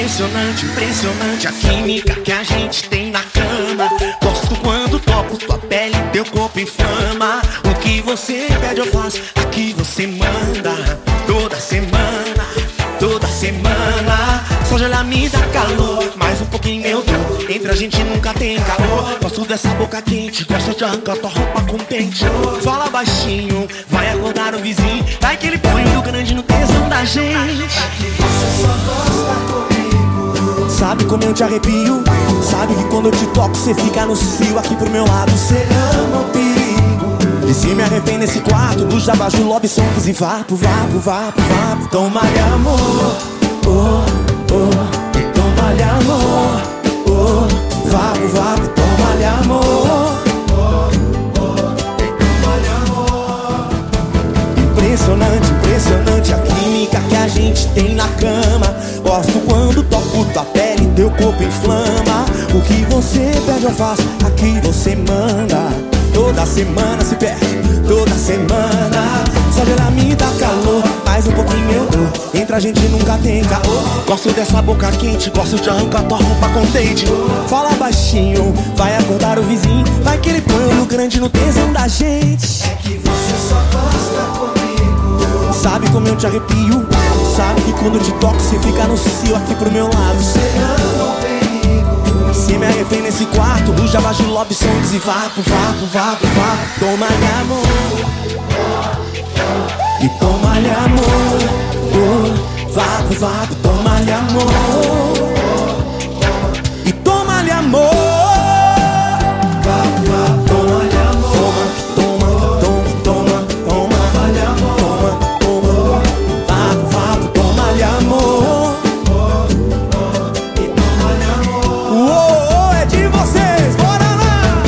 Impressionante, impressionante a química que a gente tem na cama. Gosto quando toco tua pele, teu corpo inflama. O que você pede eu faço, aqui você manda. Toda semana, toda semana. Só de olhar me dá calor, mais um pouquinho eu dou. Entre a gente nunca tem calor. Gosto dessa boca quente, gosto de arrancar tua roupa com pente. Fala baixinho, vai acordar o vizinho. Vai que ele põe o grande no tesão da gente. Aqui você só gosta comigo. Sabe como eu te arrepio? Sabe que quando eu te toco você fica no cio. Aqui pro meu lado Você ama o perigo. e se me arrepende nesse quarto do Jabaju, Lobby Songs e vapo, vapo, vapo, vapo. Toma-lhe amor, oh, oh. Toma-lhe amor, oh. Vapo, vapo, toma-lhe amor, Oh, toma-lhe amor. impressionante, impressionante a química que a gente tem na cama. Gosto quando toco tua pele, teu corpo inflama. O que você pede eu faço, aqui você manda. Toda semana se perde, toda semana. Só de ela me dá calor, mais um pouquinho eu dou. Entre a gente nunca tem caô. Gosto dessa boca quente, gosto de arrancar tua roupa com dente. Fala baixinho, vai acordar o vizinho. Vai que ele põe o grande no tesão da gente. É que você só gosta comigo. Sabe como eu te arrepio? Sabe que quando eu te toco você fica no cio. Aqui pro meu lado Você ama o perigo. se me arrepende nesse quarto do Jabaju, Lobby Songs e vapo, vapo, vapo, vapo. Toma-lhe amor, e toma-lhe amor, oh. Vapo, vapo, toma-lhe amor, e toma-lhe amor. Vapo, vapo, toma-lhe amor. Toma, toma, toma, toma, Toma-lhe amor. toma, toma. Vapo, vapo, toma-lhe amor. E toma-lhe amor. Uou, é de vocês, bora lá!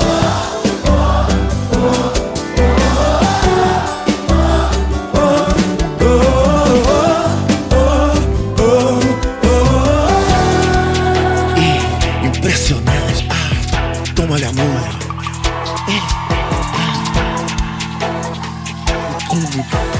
Impressionante, toma-lhe amor. Como